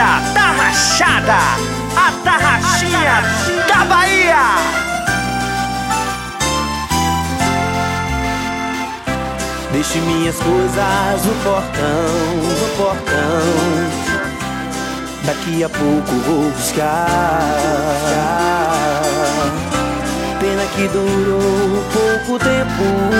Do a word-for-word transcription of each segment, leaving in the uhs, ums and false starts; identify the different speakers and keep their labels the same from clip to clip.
Speaker 1: Banda da Rachada, a Tarraxinha da Bahia.
Speaker 2: Deixe minhas coisas no portão, no portão. Daqui a pouco vou buscar. Pena que durou pouco tempo.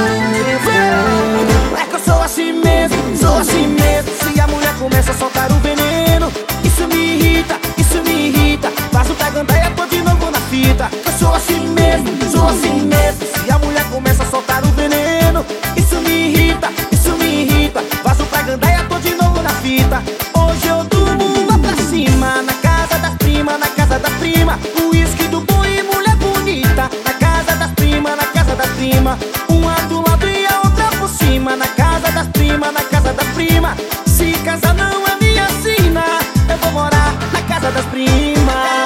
Speaker 2: É que eu sou assim mesmo, sou assim mesmo. Se a mulher começa a soltar o veneno, isso me irrita, isso me irrita. Faz o tagandaia, tô de novo na fita. Eu sou assim mesmo, sou assim mesmo. Se a mulher começa a soltar o veneno, isso me irrita, isso me irrita. Faz o tagandaia, tô de novo na fita. Hoje eu durmo lá pra cima, na casa das primas, na casa da prima. O uísque do bom e mulher bonita. Na casa das primas, na casa da prima. Uma do lado e a outra por cima. Na casa das primas, na casa da prima. Se casa não é minha sina, eu vou morar na casa das primas.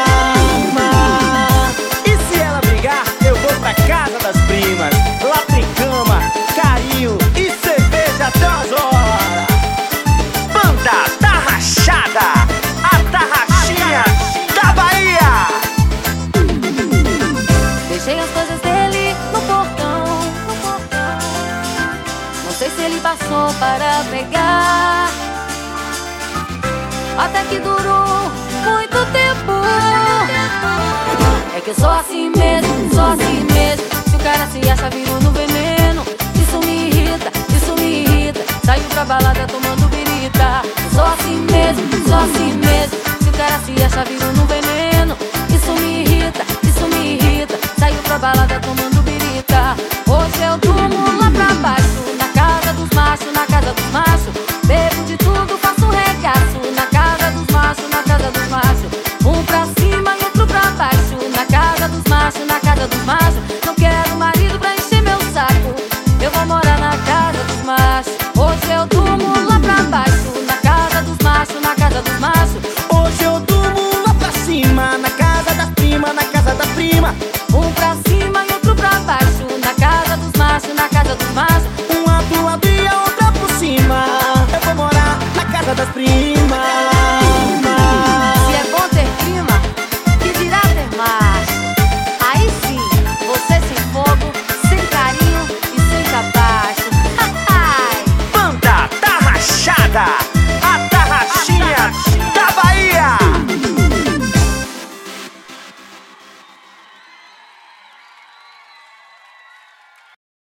Speaker 2: E se ela brigar, eu vou pra casa das primas. Lá tem cama, carinho e cerveja até as horas.
Speaker 1: Banda da Rachada, a Tarraxinha da Bahia.
Speaker 3: Deixei as coisas dele no portão, no portão. Não sei se ele passou para pegar. Até que durou muito tempo. É que eu sou assim mesmo, sou assim mesmo. Se o cara se acha vivo no veneno, isso me irrita, isso me irrita. Saio pra balada tomando birita. Sou assim mesmo, sou assim mesmo. Se o cara se acha vivo no veneno, isso me irrita, isso me irrita. Saio pra balada tomando birita. Hoje eu durmo lá pra baixo, na casa dos machos, na casa dos machos. Bebo de tudo, faço um regaço. Na casa dos machos, na casa dos machos. Um pra cima e outro pra baixo. Na casa dos machos, na casa dos machos. Não quero marido pra encher meu saco. Eu vou morar na casa dos machos. Hoje eu durmo lá pra baixo, na casa dos machos, na casa dos machos.
Speaker 2: Hoje eu durmo lá pra cima, na casa das primas, na casa da prima.
Speaker 3: Um pra cima e outro pra baixo. Na casa dos machos, na casa dos machos.
Speaker 2: Uma do lado e a outra por cima. Eu vou morar na casa das primas.